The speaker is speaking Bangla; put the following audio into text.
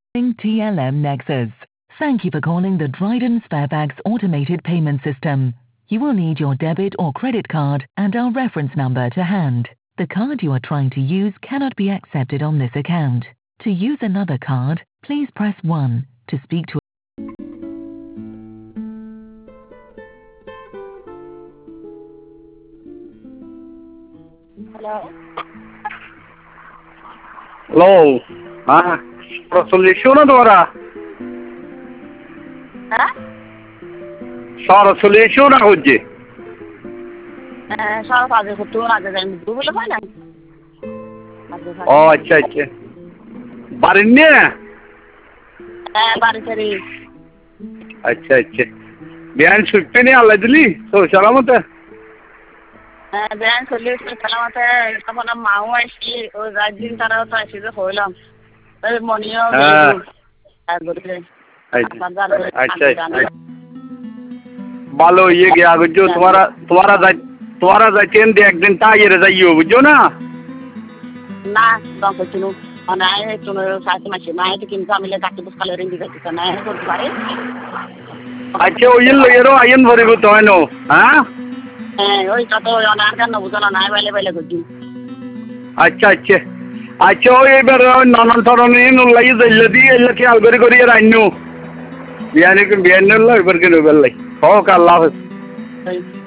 TLM Nexus. Thank you for calling the Dryden Sparebags automated payment system. You will need your debit or credit card and our reference number to hand. The card you are trying to use cannot be accepted on this account. To use another card, please press 1 to speak to. Hello. Hello. Solution तुम्हारा হ্যাঁ सारा solution है कुछ সব কাজে করতে আগে যাই মুখ বলে পাই না ও আচ্ছা আচ্ছা বাড়ির নিয়ে হ্যাঁ বাড়ি ছেড়ে আচ্ছা আচ্ছা বিয়ান ছুটতে নিয়ে আল্লাহ দিলি তো সালামতে হ্যাঁ ব্যাংক খুললে সালামতে তখন মাও আসি ওই রাতদিন তারাও তো আসি যে হইলাম ওই মনিও अच्छा ভালো ये गया बुझो तुम्हारा जाचेन दे एक दिन ताये जाइयो बुझो ना না তখন কিছু মানে আয় তুমি সাথে মাসে না তো কিন্তু আমি ডাক্তার বুঝ কালে রেঞ্জ দিতে না করতে পারে अच्छा ওই লইরো আইন ভরিব তো হয়নো হ্যাঁ হ্যাঁ ওই কত অনার কেন বুঝো না নাই বাইলে বাইলে করছি अच्छा अच्छा अच्छा ওই এবার নানান ধরনের নুলাই যাইলে দি এলে খেয়াল করি রাইনো বিয়ানে বিয়ানে লাই এবার কেন বেলাই হোক আল্লাহ হাফেজ